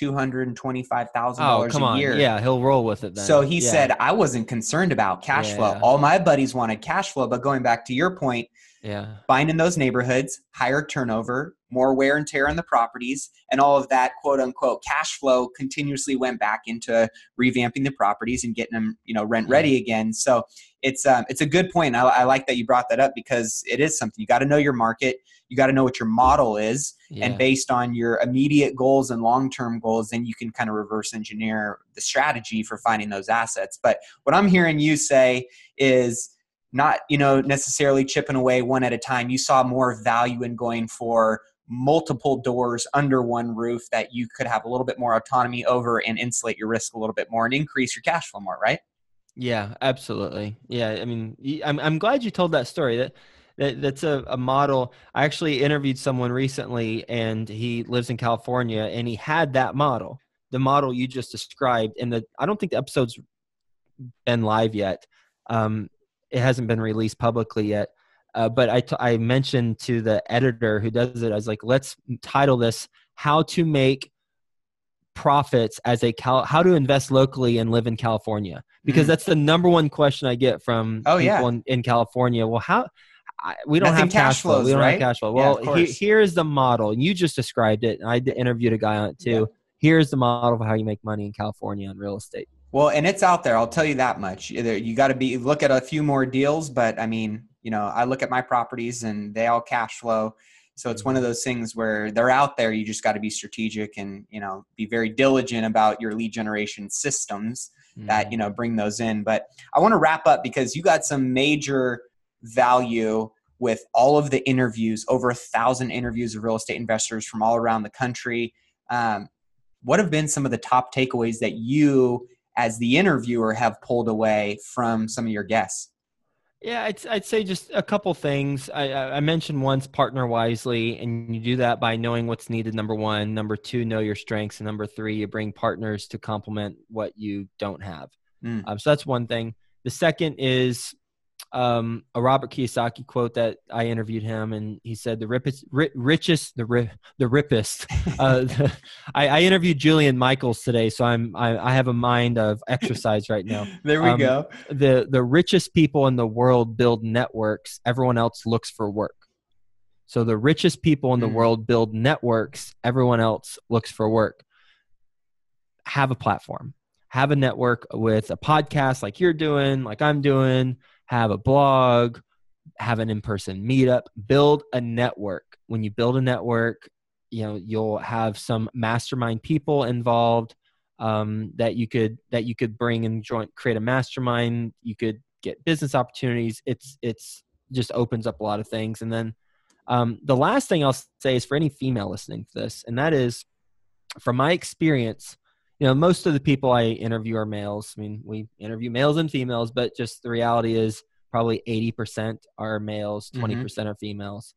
$225,000 a year.
Yeah, he'll roll with it then.
So he said, I wasn't concerned about cash flow. All my buddies wanted cash flow. But going back to your point, finding those neighborhoods, higher turnover, more wear and tear on the properties, and all of that quote unquote cash flow continuously went back into revamping the properties and getting them, rent ready again. So it's a good point. I like that you brought that up because it is something. You got to know your market. You got to know what your model is. And based on your immediate goals and long-term goals, then you can kind of reverse engineer the strategy for finding those assets. But what I'm hearing you say is not, necessarily chipping away one at a time. You saw more value in going for multiple doors under one roof that you could have a little bit more autonomy over and insulate your risk a little bit more and increase your cash flow more, right?
Yeah, absolutely. Yeah. I mean, I'm glad you told that story. That's a model. I actually interviewed someone recently and he lives in California and he had that model, the model you just described. And I don't think the episode's been live yet. It hasn't been released publicly yet. But I mentioned to the editor who does it, I was like, let's title this How to Make Profits as How to Invest Locally and Live in California. Because that's the number one question I get from people in California. Well, we don't have cash flow. We don't have cash flow. Well, here's the model. You just described it. I interviewed a guy on it too. Yeah. Here's the model for how you make money in California on real estate.
Well, and it's out there. I'll tell you that much. You got to look at a few more deals, but I mean, I look at my properties and they all cash flow. So it's one of those things where they're out there. You just got to be strategic and, be very diligent about your lead generation systems that, bring those in. But I want to wrap up because you got some major value with all of the interviews, over 1,000 interviews of real estate investors from all around the country. What have been some of the top takeaways that you as the interviewer have pulled away from some of your guests?
Yeah, I'd say just a couple things. I mentioned once, partner wisely, and you do that by knowing what's needed, number one. Number two, know your strengths. And number three, you bring partners to complement what you don't have. So that's one thing. The second is a Robert Kiyosaki quote that I interviewed him, and he said, the ripest. I interviewed Julian Michaels today, so I have a mind of exercise right now.
There we go.
The richest people in the world build networks. Everyone else looks for work. So the richest people in the world build networks. Everyone else looks for work. Have a platform. Have a network with a podcast like you're doing, like I'm doing. Have a blog, have an in-person meetup, build a network. When you build a network, you'll have some mastermind people involved that you could bring and create a mastermind. You could get business opportunities. It's just opens up a lot of things. And then the last thing I'll say is for any female listening to this, and that is from my experience, most of the people I interview are males. I mean, we interview males and females, but just the reality is probably 80% are males, 20% are females.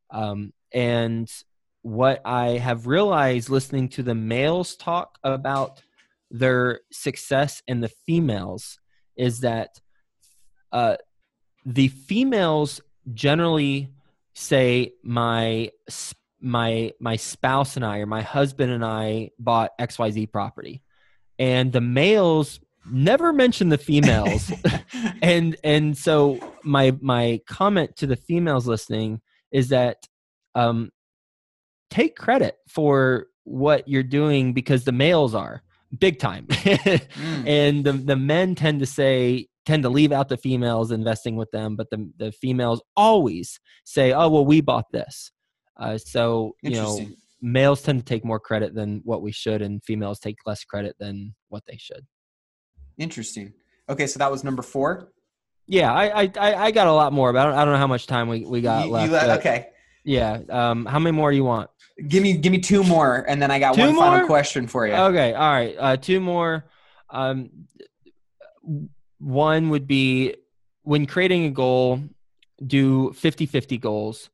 And what I have realized listening to the males talk about their success and the females is that the females generally say my spouse and I, or my husband and I, bought XYZ property, and the males never mention the females. and so my comment to the females listening is that take credit for what you're doing, because the males are big time. And the men tend to leave out the females investing with them, but the females always say, oh, well, we bought this. So, males tend to take more credit than what we should, and females take less credit than what they should.
Interesting. Okay. So that was number 4.
Yeah. I got a lot more, but I don't know how much time we got left.
Okay.
Yeah. How many more do you want?
Give me 2 more. And then I got one final question for you.
Okay. All right. 2 more. One would be, when creating a goal, do 50-50 goals.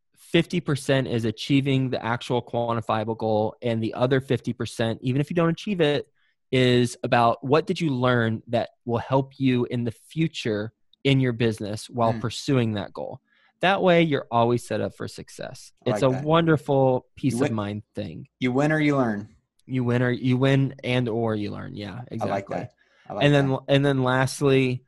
50% is achieving the actual quantifiable goal. And the other 50%, even if you don't achieve it, is about what did you learn that will help you in the future in your business while pursuing that goal. That way you're always set up for success. It's a wonderful peace of mind thing.
You win or you learn.
You win or you learn. Yeah, exactly.
I like that.
And then lastly,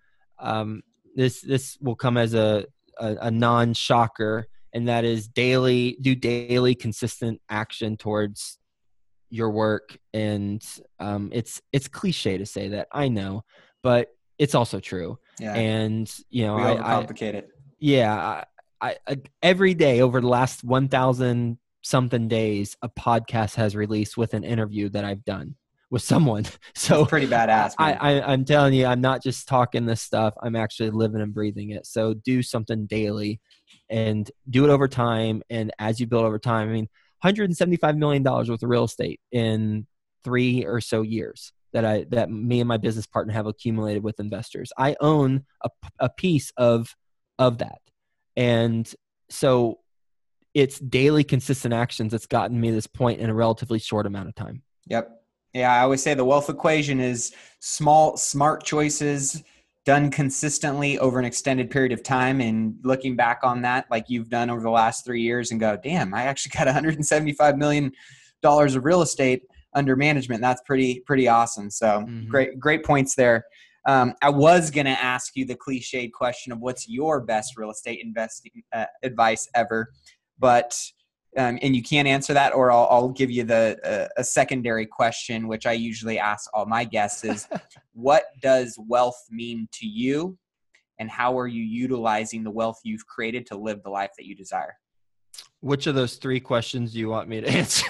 this will come as a non-shocker, and that is do daily consistent action towards your work. And it's cliche to say that, I know, but it's also true.
Yeah.
And
we overcomplicate it.
Yeah. I every day over the last 1,000 something days, a podcast has released with an interview that I've done with someone. So
that's pretty badass, man.
I'm telling you, I'm not just talking this stuff. I'm actually living and breathing it. So do something daily and do it over time. And as you build over time, I mean, $175 million worth of real estate in 3 or so years that me and my business partner have accumulated with investors. I own a piece of that. And so it's daily consistent actions that's gotten me to this point in a relatively short amount of time.
Yep. Yeah. I always say the wealth equation is small, smart choices done consistently over an extended period of time. And looking back on that, like you've done over the last 3 years, and go, damn, I actually got $175 million of real estate under management. That's pretty awesome. So great points there. I was going to ask you the cliched question of what's your best real estate investing advice ever, but and you can't answer that, or I'll give you a secondary question, which I usually ask all my guests is, what does wealth mean to you, and how are you utilizing the wealth you've created to live the life that you desire?
Which of those 3 questions do you want me to answer?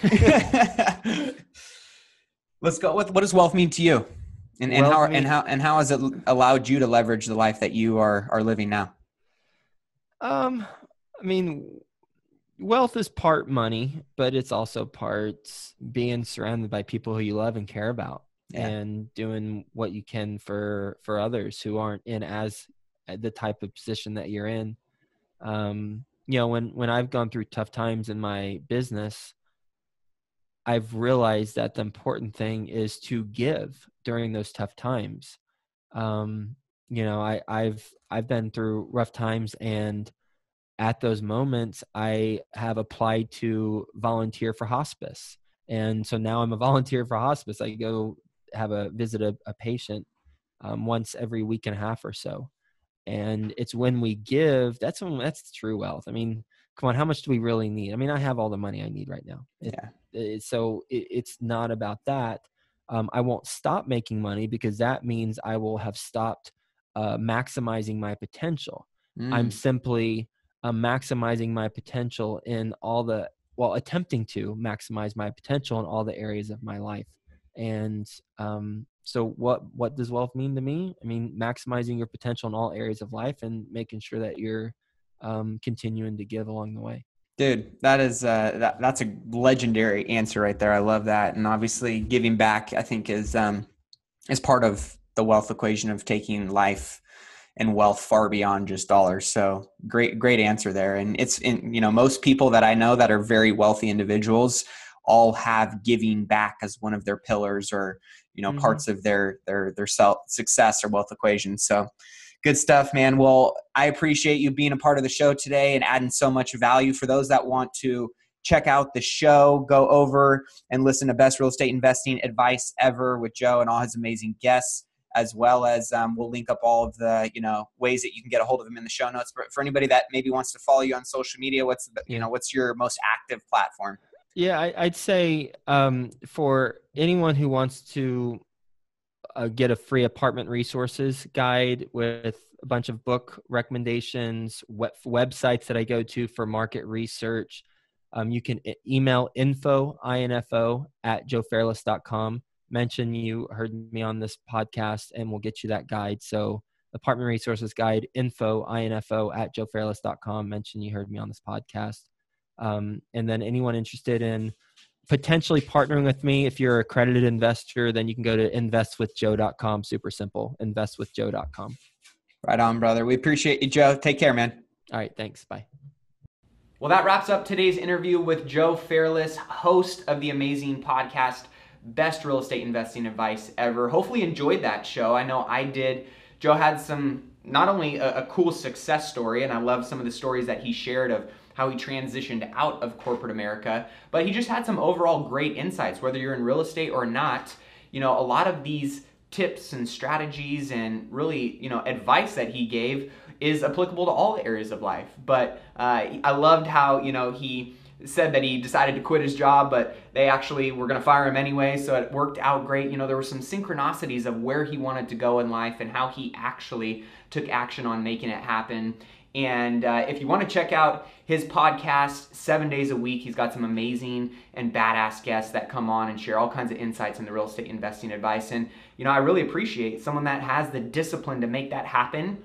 Let's go with, what does wealth mean to you? And how has it allowed you to leverage the life that you are living now?
I mean, wealth is part money, but it's also parts being surrounded by people who you love and care about, and doing what you can for others who aren't in as the type of position that you're in. When I've gone through tough times in my business, I've realized that the important thing is to give during those tough times. I've been through rough times, and at those moments, I have applied to volunteer for hospice. And so now I'm a volunteer for hospice. I go visit a patient once every week and a half or so. And it's when we give, that's true wealth. I mean, come on, how much do we really need? I mean, I have all the money I need right now. So it's not about that. I won't stop making money, because that means I will have stopped maximizing my potential. I'm simply maximizing my potential attempting to maximize my potential in all the areas of my life. And so what does wealth mean to me? I mean, maximizing your potential in all areas of life and making sure that you're continuing to give along the way.
Dude, that is that's a legendary answer right there. I love that. And obviously giving back, I think, is part of the wealth equation of taking life and wealth far beyond just dollars. So great answer there. And most people that I know that are very wealthy individuals all have giving back as one of their pillars, or, parts of their self success or wealth equation. So good stuff, man. Well, I appreciate you being a part of the show today and adding so much value. For those that want to check out the show, go over and listen to Best Real Estate Investing Advice Ever with Joe and all his amazing guests, as well as we'll link up all of the ways that you can get a hold of him in the show notes. For anybody that maybe wants to follow you on social media, what's your most active platform?
Yeah, I'd say for anyone who wants to get a free apartment resources guide with a bunch of book recommendations, websites that I go to for market research, you can email info@joefairless.com. Mention you heard me on this podcast, and we'll get you that guide. So apartment resources guide, info@joefairless.com. Mention you heard me on this podcast. And then anyone interested in potentially partnering with me, if you're an accredited investor, then you can go to investwithjoe.com. Super simple, investwithjoe.com.
Right on, brother. We appreciate you, Joe. Take care, man.
All right, thanks. Bye.
Well, that wraps up today's interview with Joe Fairless, host of the amazing podcast, Best Real Estate Investing Advice Ever. Hopefully you enjoyed that show. I know I did. Joe had not only a cool success story, and I love some of the stories that he shared of how he transitioned out of corporate America, but he just had some overall great insights. Whether you're in real estate or not, a lot of these tips and strategies and really, advice that he gave is applicable to all areas of life. But I loved how, he said that he decided to quit his job, but they actually were going to fire him anyway, so it worked out great. There were some synchronicities of where he wanted to go in life and how he actually took action on making it happen. And if you want to check out his podcast 7 days a week, he's got some amazing and badass guests that come on and share all kinds of insights into real estate investing advice. And, I really appreciate someone that has the discipline to make that happen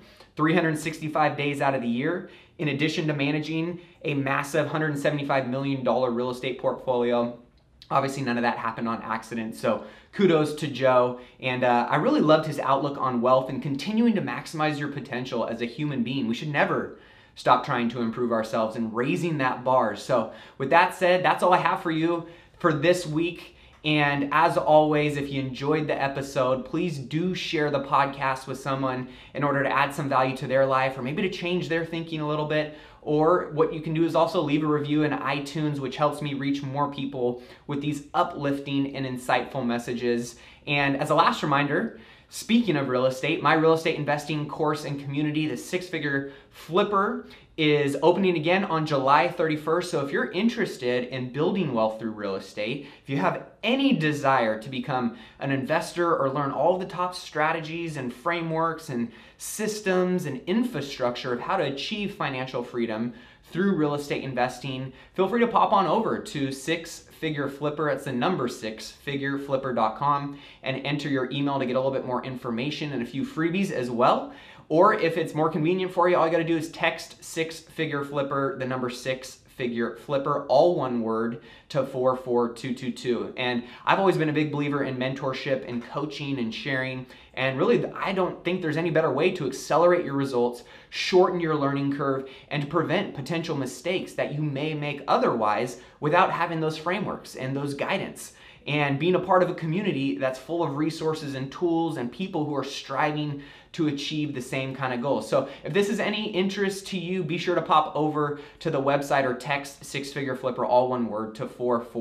365 days out of the year, in addition to managing a massive $175 million real estate portfolio. Obviously, none of that happened on accident. So kudos to Joe. And I really loved his outlook on wealth and continuing to maximize your potential as a human being. We should never stop trying to improve ourselves and raising that bar. So with that said, that's all I have for you for this week. And as always, if you enjoyed the episode, please do share the podcast with someone in order to add some value to their life or maybe to change their thinking a little bit. Or what you can do is also leave a review in iTunes, which helps me reach more people with these uplifting and insightful messages. And as a last reminder, speaking of real estate, my real estate investing course and community, the Six Figure Flipper, is opening again on July 31st. So if you're interested in building wealth through real estate, if you have any desire to become an investor or learn all of the top strategies and frameworks and systems and infrastructure of how to achieve financial freedom through real estate investing, feel free to pop on over to Six Figure Flipper. It's the number 6figureflipper.com and enter your email to get a little bit more information and a few freebies as well. Or if it's more convenient for you, all you got to do is text Six Figure Flipper, the number 6 Figure Flipper, all one word, to 44222. And I've always been a big believer in mentorship and coaching and sharing. And really, I don't think there's any better way to accelerate your results, shorten your learning curve, and to prevent potential mistakes that you may make otherwise without having those frameworks and those guidance. And being a part of a community that's full of resources and tools and people who are striving to achieve the same kind of goals. So if this is any interest to you, be sure to pop over to the website or text Six Figure Flipper, all one word, to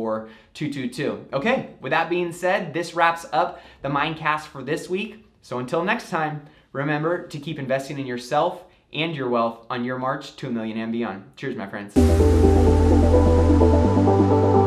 44222. Okay, with that being said, this wraps up the Mindcast for this week. So until next time, remember to keep investing in yourself and your wealth on your march to $1 million and beyond. Cheers, my friends.